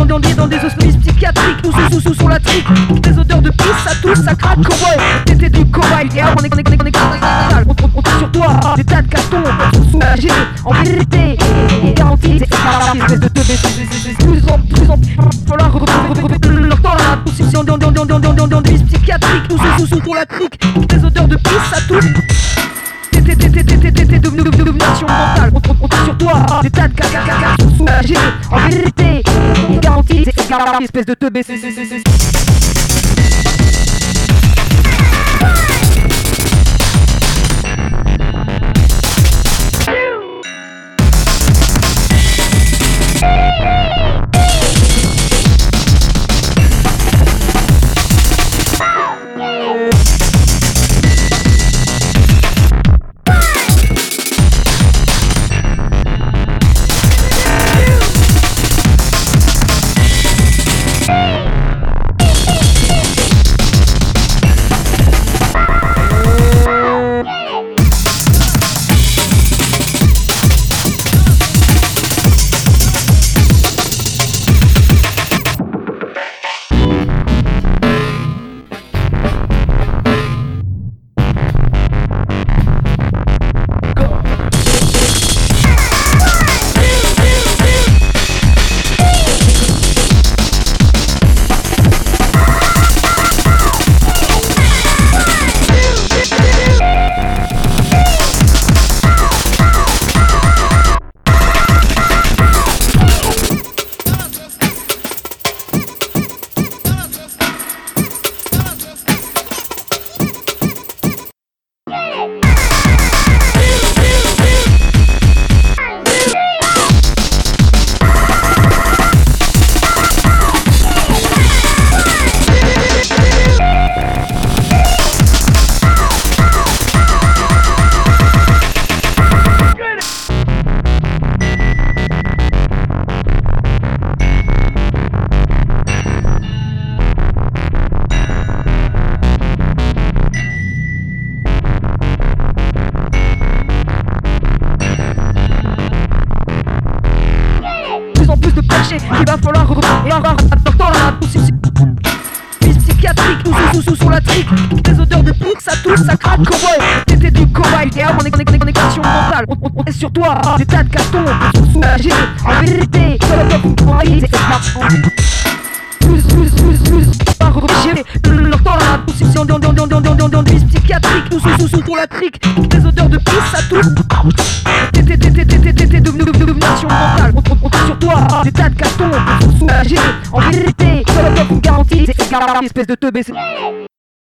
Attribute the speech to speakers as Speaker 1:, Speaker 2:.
Speaker 1: dans des hospices psychiatriques, sous sur la trique. Des odeurs de pisse, ça touche, ça craque, cowboy. T'étais du cobaye, et on est on tire sur toi, des tas de cartons, soulagés, en vérité, garantie, c'est pas la espèce de teubé, plus en, falloir retrouver leur temps dans la possession dans des hospices psychiatriques, sous la trique. Des odeurs de pisse, ça touche. T'es devenu nation mentale. On tire sur toi, des tas de caca soulagés. En vérité, garantie, c'est la espèce de teubé. Il va falloir dans la possession psychiatrique, sous la trique. Des odeurs de poudre, ça touche, ça craque, cowboy. T'étais du cobaye, et on est connexion mentale. On est sur toi, des tas de cartons, soulagés. En vérité, c'est pas repérer leur temps dans la possession dans des psychiatriques, sous la trique. Des odeurs de pisse, ça touche. T'es devenu nation mentale. On tire sur toi, des tas de cartons, soulagés. En vérité, garantie, c'est la espèce de teubé.